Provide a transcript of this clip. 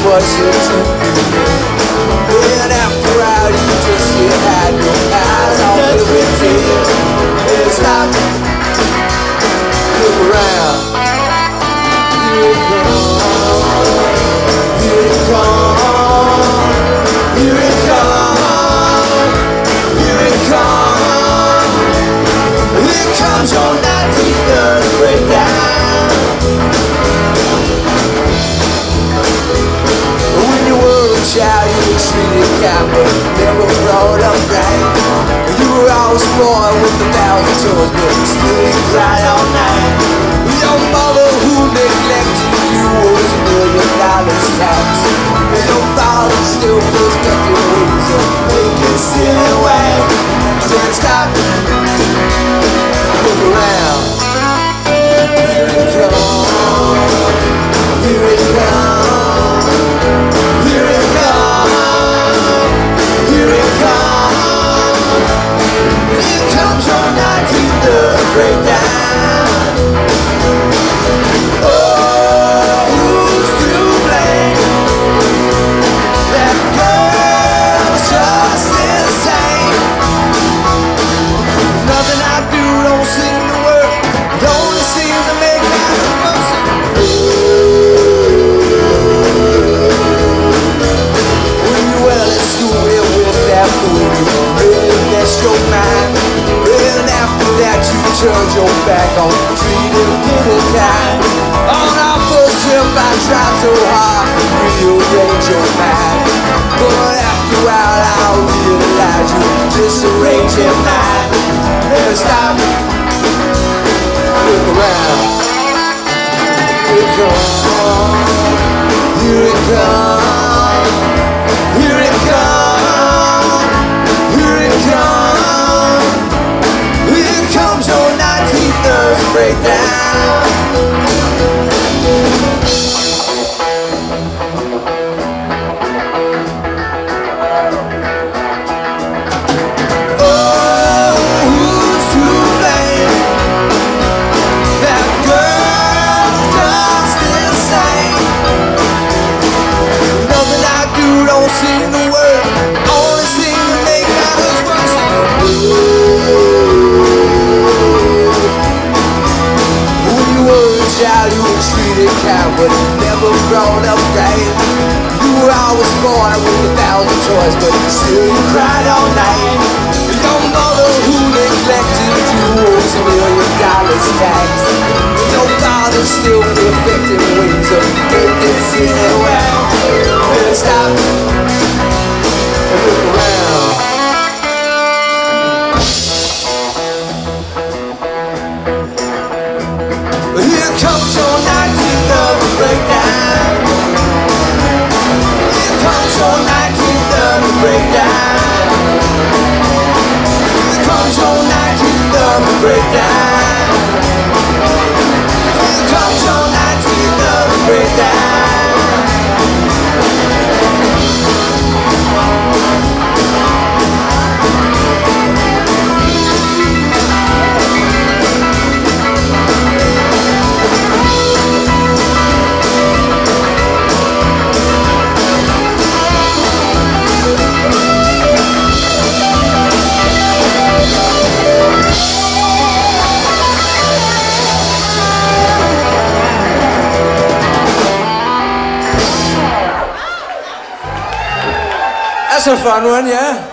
was it to be? And after all, you just had your eyes on the wind. And stop, look around. Here it comes, here it comes, here it comes, here it comes. Here comes your 19th breakdown. When you were a child, you were treated kind, but never brought up right. You were always born with 1,000 toys, but still you cried all night. Your mother who neglected you was $1,000,000 tax. And your father still perfected ways of making silly ways. Don't stop, look around. Here it comes, here it comes, here it comes, here it comes. Here comes your 19th breakdown. Oh, who's to blame? That girl's just insane. Nothing I do don't seem to work. It only seems to make matters worse. When you were at school with that fool, you really messed your mind. And after that you turned your back on treating people kind. On our first trip I tried so hard to rearrange your mind. But after a while I realized you disarranged your mind. Never stop, look around. Here it comes, here it comes, here it comes, here it comes. Here comes your 19th breakdown. Oh, who's to blame? That girl's just insane. Nothing I do don't seem to work. Only seem to make matters worse. When you were a child, you were treated kind, but never brought up right. You were always born with 1,000 toys, but still you cried all night. Your mother who neglected you owes $1,000,000 tax. Your father still perfecting ways of making silly well. And stop and look around. Here comes your 19th breakdown. Here comes your 19th breakdown. Here comes your 19th breakdown. Here comes your 19th breakdown. That's a fun one, yeah?